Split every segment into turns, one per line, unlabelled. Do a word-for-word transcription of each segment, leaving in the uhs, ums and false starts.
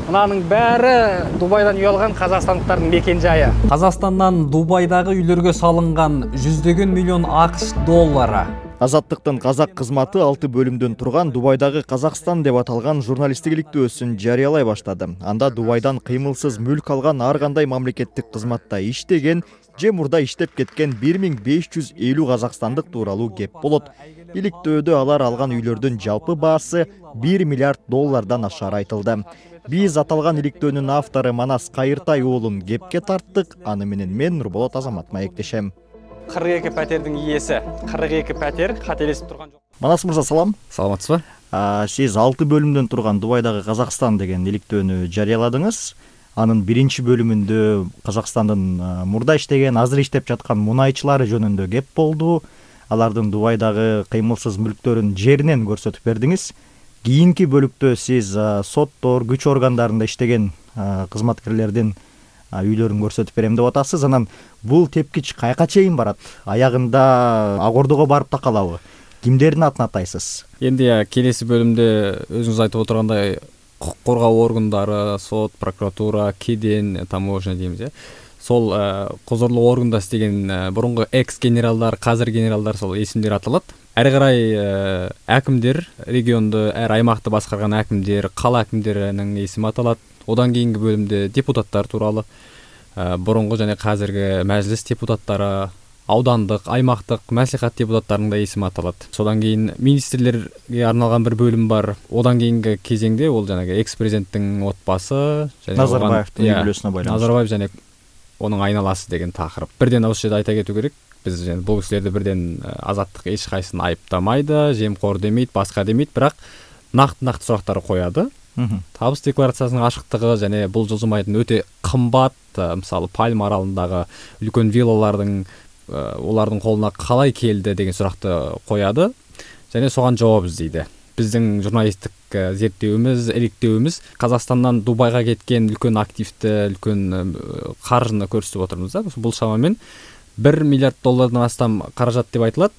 Мынаның бәрі Дубайдан үй алған қазақстандықтардың мекенжайы.
Қазақстаннан Дубайдағы үйлерге салынған жүздеген миллион ақш доллары.
Азаттықтың қазақ қызматы алты бөлімден тұрған Дубайдағы Қазақстан деп аталған журналистік иликтөөсүн жариялай баштады. Анда Дубайдан қимылсыз мүлк алған ар кандай мамлекеттик қызматта иштеген, же мурда иштеп кеткен бир миң беш жүз элүү қазақстандық тууралуу кеп болот. Иликтөөдө алар алган үйлөрдүн жалпы баасы бир миллиард доллардан ашары айтылды. Биз аталган иликтөөнүн автору Манас Кайыртай уулун кепке тарттык. Аны менен мен Нурболот Азамат маектешем.
қырық екі пәтердің иесі, қырық екі пәтер қателесіп тұрған жоқ.
Манас мырза, салам.
Саламатсыз ба?
Сиз алты бөлүмдөн турган Дубайдагы Казакстан деген иликтөөнү жарыяладыңыз. Анын биринчи бөлүмүндө Казакстандын мурда иштеген, азыр иштеп жаткан мунайчылары жөнүндө кеп болду. Алардын Дубайдагы кыймылсыз мүлктөрүн жеринен көрсөтүп бердиңиз. Кийинки бөлүктө сиз соттор, күч органдарында иштеген кызматкерлердин үйлөрүн көрсөтүп берем деп атасыз. Анан бул тепкич кайка чейин барат? Аягында Акордого барып такалабы? Кимдердин атын атайсыз?
Енді келесі бөлімде өзіңіз айтып отырғандай құқық қорғау органдары, сот, прокуратура, кеден, таможня дейміз, е. Сол құзырлы органда істеген бұрынғы экс-генералдар, қазір генералдар сол есімдер аталады. Әрі қарай әкімдер, регионды, әр аймақты басқарған әкімдер, қала әкімдерінің есімі аталады. Одан кейінгі бөлімде депутаттар туралы, бұрынғы және қазіргі мәжіліс депутаттары, аудандық, аймақтық, мәслихат депутаттарының да есімі аталады. Содан кейін министрлерге арналған бір бөлім бар. Одан кейінгі кезеңде ол жаңағы экс-президенттің отбасы,
Назарбаевтың үй бүлесіне байланысты.
Назарбаев және оның айналасы деген тақырып. Бірден осы жерде айта кету керек. Біз және бұл кісілерді бірден азаттық ешқайсысын айыптамайды, жемқор демейді, басқа демейді, бірақ нақты-нақты сұрақтар қояды. Табыс декларациясының ашықтығы және бұл жылжымайтын өте қымбат, мысалы Пальма аралындағы үлкен виллалардың олардың қолына қалай келді деген сұрақты қояды және соған жауап іздейді. Біздің журналистік зерттеуіміз, иликтөөбүз Қазақстаннан Дубайға кеткен үлкен активті, үлкен қаржыны көрсетіп отырмыз да. Бұл шамамен бір миллиард доллардан астам қаражат деп айтылады.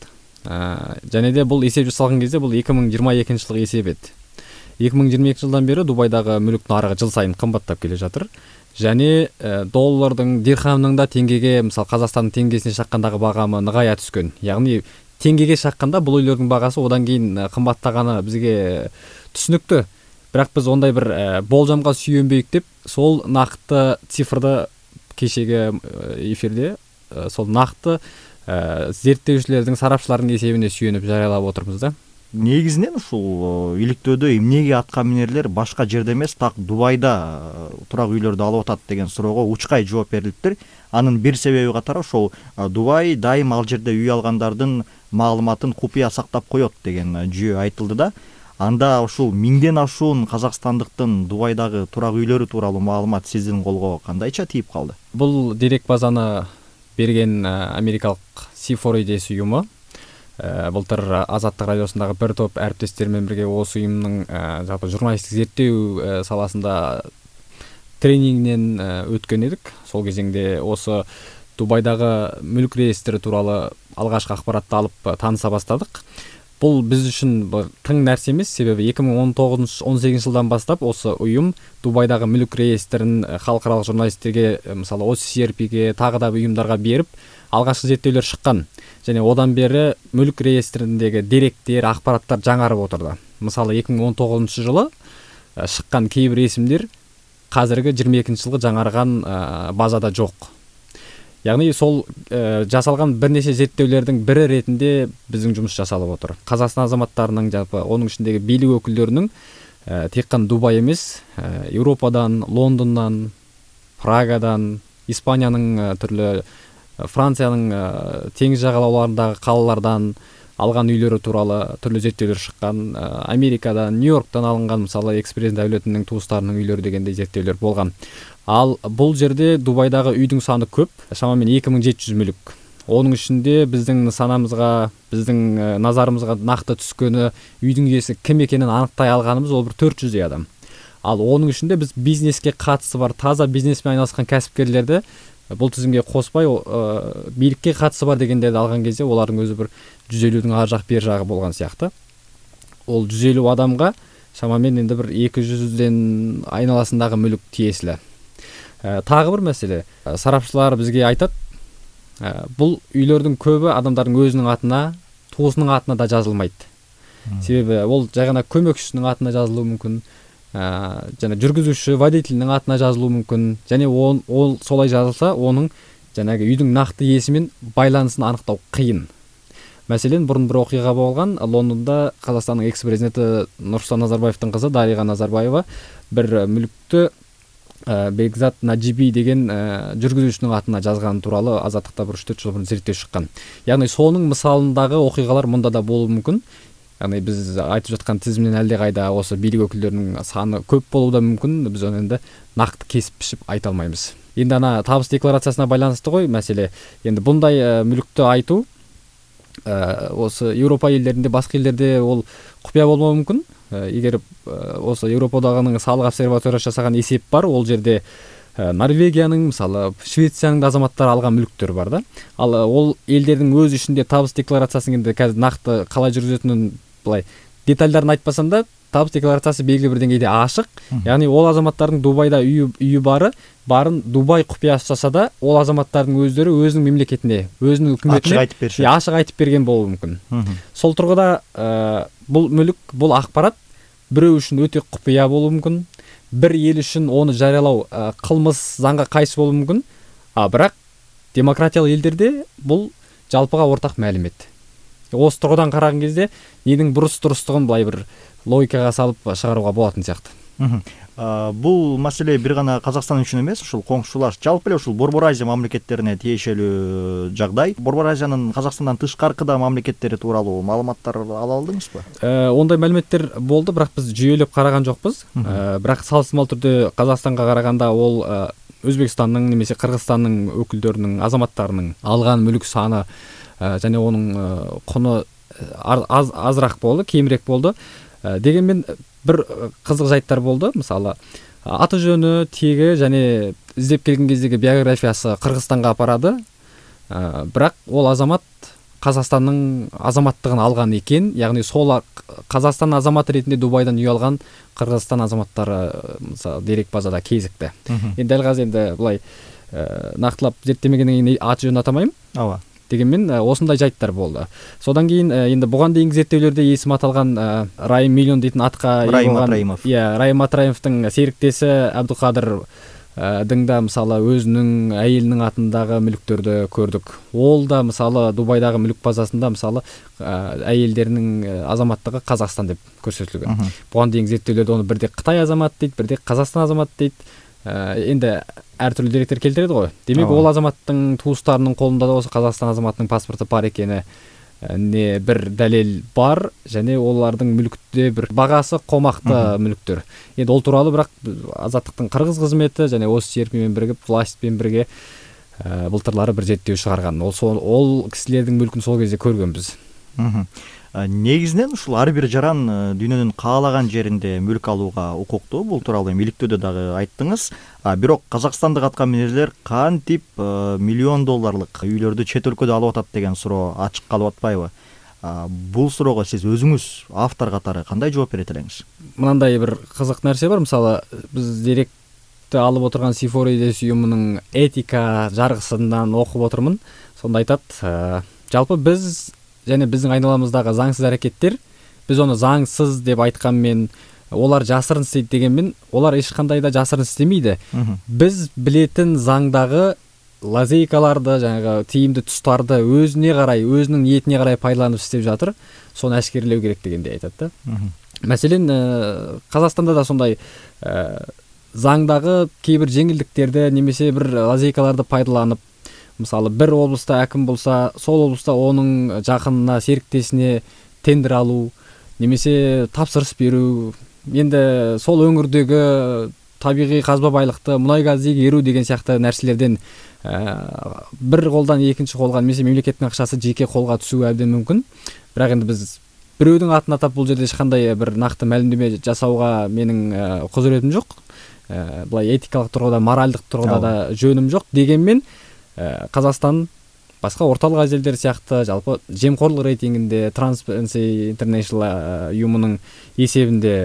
Және де бұл есеп жасалған кезде бұл екі мың жиырма екінші жылғы есеп еді. екі мың жиырма екінші жылдан бері Дубайдағы мүлік нарығы жыл сайын қымбаттап келе жатыр. Және ә, доллардың, дирхамның да теңгеге, мысалы Қазақстанның теңгесіне шаққандағы бағамы нығая түскен. Яғни теңгеге шаққанда бұл үйлердің бағасы одан кейін қымбаттағаны бізге түсінікті. Бірақ біз ондай бір ә, болжамға сүйенбейік деп, сол нақты цифрды кешегі эфирде, ә, сол нақты ә, зерттеушілердің, сарапшылардың есебіне сүйеніп жариялап отырмыз да.
Негізінен ушул иликтөөдө эмнеге атка минерлер башка жерде эмес, так Дубайда турак үйлөрдү алып атат деген суроого учкай жооп берилиптир. Анын бир себеби катары ошол Дубай дайым ал жерде үй алгандардын маалыматын купуя сактап коет деген жүйө айтылды да. Анда ушул миңден ашуун казакстандыктын Дубайдагы турак үйлөрү тууралуу маалымат сиздин колго кандайча тийип калды?
Бул дерек базаны берген америкалык си фор и дейс уюму. Былтыр Азаттық радиосындағы бір топ әріптестермен бірге осы ұйымның жалпы журналистік зерттеу саласында тренингінен өткен едік. Сол кезеңде осы Дубайдағы мүлік реестрі туралы алғашқы ақпаратты алып таныса бастадық. Бұл біз үшін тың нәрсе емес, себебі екі мың он тоғызыншы он сегізінші жылдан бастап осы ұйым Дубайдағы мүлік реестрін халықаралық журналистерге, мысалы о си эр пиге, тағы да ұйымдарға беріп, алғашқы зерттеулер шыққан. Және одан бері мүлік реестріндегі деректер, ақпараттар жаңарып отырды. Мысалы екі мың он тоғызыншы жылы шыққан кейбір есімдер қазіргі жиырма екінші жылғы жаңарған базада жоқ. Яғни сол ә, жасалған бірнеше зерттеулердің бірі ретінде біздің жұмыс жасалып отыр. Қазақстан азаматтарының, жалпы оның ішіндегі билік өкілдерінің ә, тек қана Дубай емес, ә, Еуропадан, Лондоннан, Прагадан, Испанияның ә, түрлі, Францияның ә, теңіз жағалауларындағы қалалардан алған үйлері туралы түрлі зерттеулер шыққан. Ә, Америкадан, Нью-Йорктан алынған, мысалы экс-президент әулетінің туыстарының үйлері дегендей зерттеулер болған. Ал бұл жерде Дубайдағы үйдің саны көп, шамамен екі мың жеті жүз мүлік. Оның ішінде біздің нысанамызға, біздің назарымызға нақты түскені, үйдің иесі кім екенін анықтай алғанымыз ол бір төрт жүздей адам. Ал оның ішінде біз бизнеске қатысы бар, таза бизнеспен айналысқан кәсіпкерлерді бұл тізімге қоспай, ә, билікке қатысы бар дегендерді алған кезде олардың өзі бір жүз елудің ар жақ бер жағы болған сияқты. Ол жүз елу адамға шамамен енді бір екі жүзден айналасындағы мүлік тиесілі. Тағы бір мәселе, сарапшылар бізге айтады, бұл үйлердің көбі адамдардың өзінің атына, туысының атына да жазылмайды. Себебі ол жай ғана көмекшісінің атына жазылуы мүмкін, және жүргізуші, водительдің атына жазылуы мүмкін, және ол, ол солай жазылса, оның жаңағы үйдің нақты иесімен байланысын анықтау қиын. Мәселен, бұрын бір оқиға болған, Лондонда Қазақстанның экс-президенті Нұрсұлтан Назарбаевтың қызы Дариға Назарбаева бір мүлікті Бекзат Наджиби деген жүргізушінің атына жазған туралы Азаттықта бір үш төрт жыл бұрын зерттеу шыққан. Яғни соның мысалындағы оқиғалар мұнда да болуы мүмкін. Яғни біз айтып жатқан тізімнен әлдеқайда осы билік өкілдерінің саны көп болуы да мүмкін. Біз оны енді нақты кесіп пішіп айта алмаймыз. Енді ана табыс декларациясына байланысты ғой мәселе. Енді бұндай мүлікті айту осы Еуропа елдерінде, басқа елдерде ол құпия болмауы мүмкін. Егер осы Еуропа одағының салық обсерваториясы жасаған есеп бар, ол жерде Норвегияның, мысалы, Швецияның азаматтары алған мүліктер бар да. Ал ол елдердің өз ішінде табыс декларациясын енді қазір нақты қалай жүргізетінін былай детальдарын айтпасам да, табыс декларациясы белгілі бір деңгейде ашық. Яғни ол азаматтардың Дубайда үйі, үйі бары, барын Дубай құпиясы жасаса да, ол азаматтардың өздері өзінің мемлекетіне, өзінің үкіметіне
ашық айтып берші.
Ашық айтып берген болуы мүмкін. Сол тұрғыда бұл мүлік, бұл ақпарат біреу үшін өте құпия болуы мүмкін. Бір ел үшін оны жариялау қылмыс заңға қайшы болуы мүмкін. А бірақ демократиялы елдерде бұл жалпыға ортақ мәлімет. Осы тұрғыдан қараған кезде ненің бұрыс дұрыстығын былай бір логикаға салып шығаруға болатын сияқты.
Бұл мәселе бір ғана Қазақстан үшін емес, ушул коңшулаш, жалпы эле ушул Борбор Азия мамлекеттерине тиешелүү жагдай. Борбор Азиянын Қазақстандан тышкаркы да мамлекеттери тууралуу маалыматтар ала алдыңызбы?
Ондай мәліметтер болды, бірақ біз жүйелеп қараған жоқпыз. Бірақ салыстырмалы түрде Қазақстанға қарағанда ол Өзбекстанның немесе Қырғызстанның өкілдерінің, азаматтарының алған мүлік саны және оның құны аз азырақ болды, кемірек болды. Дегенмен бір қызық жайттар болды. Мысалы, аты жөні, тегі және іздеп келген кездегі биографиясы Қырғызстанға апарады. Бірақ ол азамат Қазақстанның азаматтығын алған екен. Яғни сол Қазақстан азаматы ретінде Дубайдан үй алған Қырғызстан азаматтары мысалы дерек базада кезікті. Енді дәл қазір енді былай нақтылап зерттемегеннен кейін аты жөнін атамаймын.
Ава.
Дегенмен осындай жайттар болды. Содан кейін енді бұған дейінгі зерттеулерде есім аталған Райым Миллион дейтін атқа
Райым Атраимов.
Иә, Райым Атраимовтың серіктесі Әбдіқадыр дың да мысалы өзінің әйелінің атындағы мүліктерді көрдік. Ол да мысалы Дубайдағы мүлік базасында мысалы әйелдерінің азаматтығы Қазақстан деп көрсетілген. Бұған дейінгі зерттеулерде оны бірде Қытай азамат дейді, бірде Қазақстан азамат дейді. Енді әртүрлі деректер келтіреді ғой. Демек ол азаматтың туыстарының қолында да осы Қазақстан азаматының паспорты бар екені не бір дәлел бар, және олардың мүлікте бір бағасы қомақты мүліктер. Енді ол туралы бірақ Азаттықтың Қырғыз қызметі және осы серпінмен бірігіп, властьпен бірге былтырлары бір зерттеу шығарған. Ол ол кісілердің мүлкін сол кезде көргенбіз.
Негізінен ушул ар бир жаран дүйнөнүн каалаган жеринде мүлк алууга укуктуу. Бул тууралуу иликтөөдө дагы айттыңыз. Бирок казакстандык атка минерлер кантип миллион долларлык үйлөрдү чет өлкөдө алып атат деген суроо ачык калып атпайбы? Бул суроого сиз өзүңүз автор катары кандай жооп берет элеңиз?
Мынандай бир кызык нерсе бар. Мисалы, биз деректи алып отурган Сифоридес уюмунун этика жаргысынан окуп отурмун. Сонда айтат, жалпы биз және біздің айналамыздағы заңсыз әрекеттер, біз оны заңсыз деп айтқанмен, олар жасырын істейді дегенмен, олар ешқандай да жасырын істемейді. Біз білетін заңдағы лазейкаларды, жаңағы тиімді тұстарды өзіне қарай, өзінің ниетіне қарай пайдаланып істеп жатыр, соны әшкерелеу керек дегенде айтады. Мәселен, Қазақстанда да сондай заңдағы кейбір жеңілдіктерді немесе бір лазейкаларды пайдаланып, мысалы, бір облыста әкім болса, сол облыста оның жақынына, серіктесіне тендер алу, немесе тапсырыс беру, енді сол өңірдегі табиғи қазба байлықты, мұнай газ игеру деген сияқты нәрселерден бір қолдан екінші қолға, немесе мемлекеттің ақшасы жеке қолға түсуі әбден мүмкін. Бірақ енді біз біреудің атын атап бұл жерде ешқандай бір нақты мәлімдеме жасауға менің құзыретім жоқ. Былай этикалық тұрғыда, моральдық тұрғыда да жөнім жоқ. Дегенмен Қазақстан басқа орталық Азия елдері сияқты жалпы жемқорлық рейтингінде Transparency International ұйымының есебінде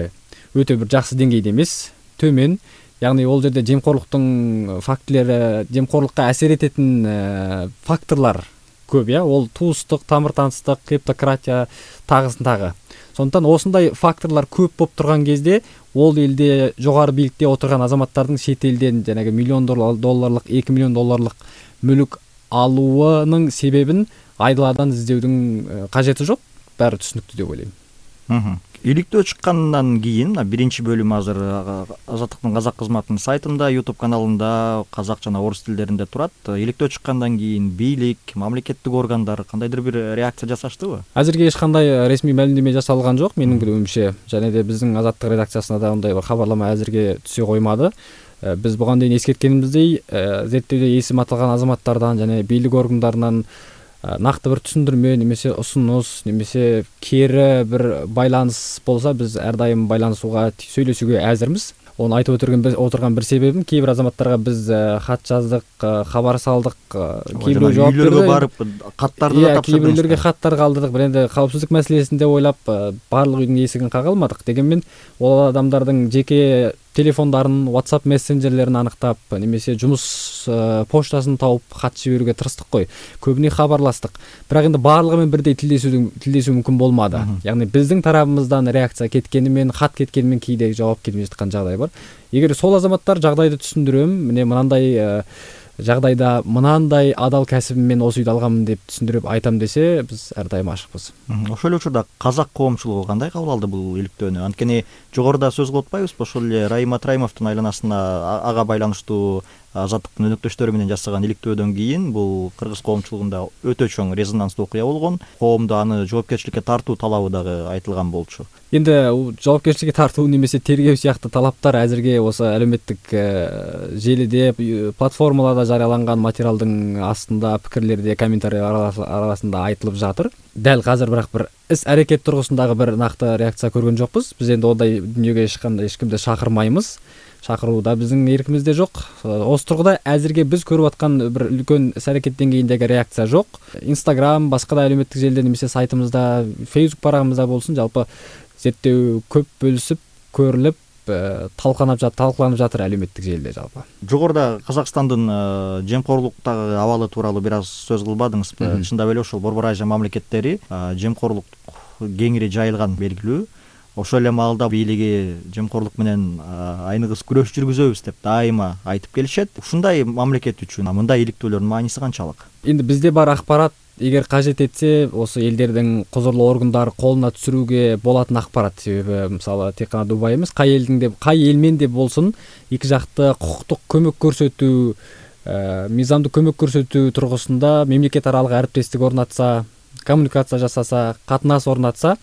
өтө бир жакшы деңгейде эмес, төмөн. Яғни ол жерде жемқорлықтың фактілері, жемқорлыққа әсер ететін ә, факторлар көп, иә. Ол туыстық, тамыр-таныстық, клептократия, тағысын тағы. Сондықтан осындай факторлар көп болып тұрған кезде ол елде жоғары билікте отырған азаматтардың шет елден жаңағы миллион долларлық, екі миллион долларлық мүлік алуының себебін айдаладан іздеудің қажеті жоқ. Бәрі түсінікті деп ойлаймын.
Иликтөө чыккандан кийин биринчи бөлүм азыр Азаттыктын казак кызматынын сайтында, YouTube каналында казак жана орус тилдеринде турат. Иликтөө чыккандан кийин бийлик, мамлекеттик органдар кандайдыр бир реакция жасаштыбы?
Азырге эч кандай ресми маалимдеме жасалган жок, менин билүүмчө. Және де биздин Азаттык редакциясына да андай бир кабарлама азырге түшө коймады. Биз буга дейин эскерткенибиздей, зерттөөдө эсим аталган азаматтардан жана бийлик органдарынан нақты бір түсіндірме немесе ұсыныс немесе кері бір байланыс болса, біз әрдайым байланысуға, сөйлесуге әзірміз. Оны айтып отырған отырған бір себебім, кейбір азаматтарға біз хат жаздық, хабар салдық, кейбір жауап берді. Үйлерге барып хаттарды да тапсырдыңыз. Кейбіреулерге хаттар қалдырдық. Бір енді қауіпсіздік мәселесінде ойлап барлық үйдің есігін қаға алмадық. Дегенмен ол адамдардың жеке телефондарын, WhatsApp мессенджерлерін анықтап, немесе жұмыс поштасын тауып хат жіберуге тырыстық қой. Көбіне хабарластық. Бірақ енді барлығымен бірдей тілдесу мүмкін болмады. Яғни біздің тарапымыздан реакция кеткенімен, хат кеткенімен кейде жауап келмей жатқан жағдай бар. Егер сол азаматтар жағдайды түсіндірем, міне мынандай жағдайда мынандай адал кәсібіммен осы үйді алғанмын деп түсіндіріп айтам десе, біз әрдайым ашықпыз.
Ошол эле учурда казак коомчулугу кандай кабыл алды бул иликтөөнү? Анткени жогоруда сөз кылып атпайбызбы, ошол эле Райым Атраимовдун айланасына ага байланыштуу Азаттыктын өнөктөштөрү менен жасаган иликтөөдөн кийин бул кыргыз коомчулугунда өтө чоң резонанстуу окуя болгон. Коомдо аны жоопкерчиликке тартуу талабы дагы айтылган болчу.
Енді жоопкерчиликке тартуу немесе тергөө сыяктуу талаптар азырге осы әлеуметтик желіде, платформаларда жарыяланган материалдың астында, пикирлерде, комментарийлер арасында айтылып жатыр. Дәл қазір бірақ бір іс әрекет тұрғысындағы бір нақты реакция көрген жоқпыз. Біз енді ондай дүниеге ешқандай ешкімді шақырмаймыз. Шақыруда біздің еркімізде жоқ. Осы тұрғыда әзірге біз көріп атқан бір үлкен іс әрекет деңгейіндегі реакция жоқ. Инстаграм, басқа да әлеуметтік желіде немесе сайтымызда, Facebook парағымызда болсын, жалпы зерттеу көп бөлісіп, көріліп, талқыланып жатыр, талқыланып жатыр әлеуметтік желіде жалпы.
Жогоруда Казакстандын жемқорлуктагы абалы тууралуу бир аз сөз кылбадыңызбы? Чындап эле ошол Борбор Азия мамлекеттери жемқорлук кеңири жайылган белгилүү. Ошол эле маалда бийлиги жемқорлук менен айныгыс күрөш жүргүзөбүз деп дайыма айтып келишет. Ушундай мамлекет үчүн мындай иликтөөлөрдүн мааниси канчалык?
Эndi бизде бар акпарат, эгер кажет этсе, осы элдердин козорлуу органдары колуна түшүрүүгө болатын акпарат. Себеби мисалы тек гана Дубай эмес, кай элдин деп, кай эл менен де болсун, эки жакты кукуктук көмөк көрсөтүү, мыйзамдуу көмөк көрсөтүү тургусунда мемлекет аралык арбиттештик орнатса, коммуникация жасаса, катнаш орнатса,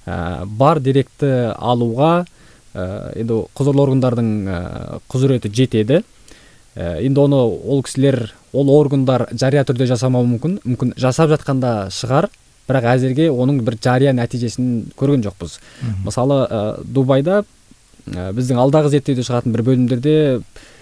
бар деректи алууга эndi козорлуу органдардын кузурети жетеди. Эndi оны ол кишилер, ол органдар жарыя түрдө жасамау мүмкүн, мүмкүн жасап жатканда шыгар, бирок азырге онун бир жарыя натыйжесин көргөн жокпуз. Мисалы Дубайда биздин алдагы зерттөөдө чыгатын бир бөлүмдөрдө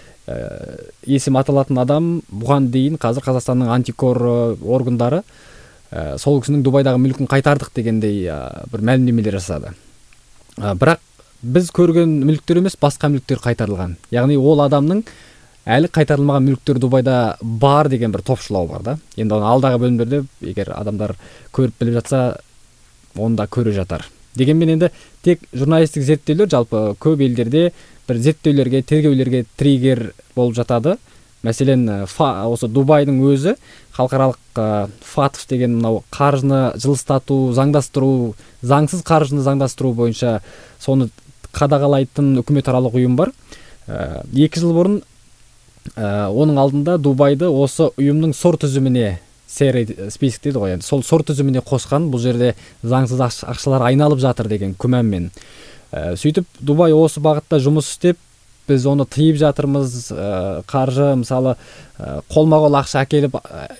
эсим аталатын адам буган дейин азыр Казакстандын антикор органдары сол кишинин Дубайдагы мүлкүн кайтардык дегендей бир маалимдемелер жасады. Бирок биз көргөн мүлктөр эмес, башка мүлктөр кайтарылган. Яғни ол адамдын әлі қайтарылмаған мүліктер Дубайда бар деген бір топшылау бар да. Енді оны алдағы бөлімдерде егер адамдар көріп біліп жатса, онда көріп жатар. Дегенмен енді тек журналистік зерттеулер жалпы көп елдерде бір зерттеулерге, тергеулерге триггер болып жатады. Мәселен, осы Дубайдың өзі халықаралық ФАТФ деген мынау қаржыны жылыстату, заңдастыру, заңсыз қаржыны заңдастыру бойынша соны қадағалайтын үкіметаралық ұйым бар. Екі жыл бұрын оның алдында Дубайды осы ұйымның сор тізіміне, список дейді ғой, сол сор тізіміне қосқан, бұл жерде заңсыз ақшалар айналып жатыр деген күмәнмен. Сөйтіп Дубай осы бағытта жұмыс істеп, біз оны тыйып жатырмыз, қаржы мысалы қолма-қол ақша әкеліп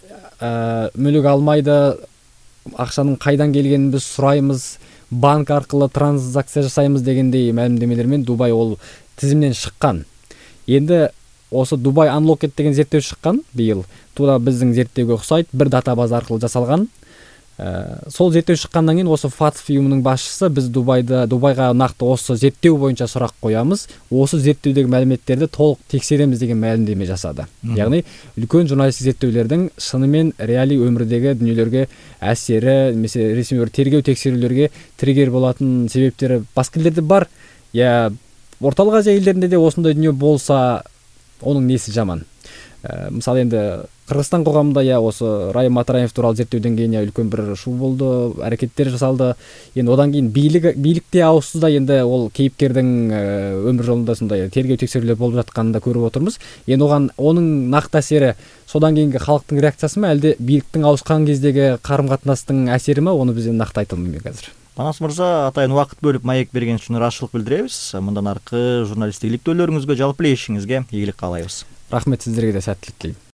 мүлік алмайды, ақшаның қайдан келгенін біз сұраймыз, банк арқылы транзакция жасаймыз дегендей мәлімдемелермен Дубай ол тізімнен шыққан. Енді осы Дубай Unlocked деген зерттеу шыққан биыл. Тура біздің зерттеуге ұқсайды, бір датабаза арқылы жасалған. сол зерттөө шыққандан кейін осы фатф ұйымының басшысы біз Дубайда Дубайға нақты осы зерттеу бойынша сұрақ қоямыз, осы зерттеудегі мәліметтерді толық тексереміз деген мәлімдеме жасады. Яғни үлкен журналистік зерттеулердің шынымен реали өмірдегі дүниелерге әсері, немесе ресми тергеу тексерулерге триггер болатын себептері басқа елдерде бар. Я орталық Азия елдерінде де осындай дүние болса, оның несі жаман? Мысалы енді Қырғызстан қоғамында я осы Райым Матараев туралы зерттеуден кейін үлкен бір шу болды, әрекеттер жасалды. Енді одан кейін билік билікте ауысты да, енді ол кейіпкердің өмір жолында сондай тергеу тексерулер болып жатқанын да көріп отырмыз. Енді оған оның нақты әсері содан кейінгі халықтың реакциясы ма, әлде биліктің ауысқан кездегі қарым-қатынастың әсері ма, оны бізден нақты айта алмаймын қазір.
Манас мырза, атайын уақыт бөліп маек берген үшін рашылық білдіреміз. Мындан арқы журналистік иликтөөлөрүңүзгө, жалпы эле ишиңизге ийгилик каалайбыз.
Рахмет, сіздерге де сәттілік тілеймін.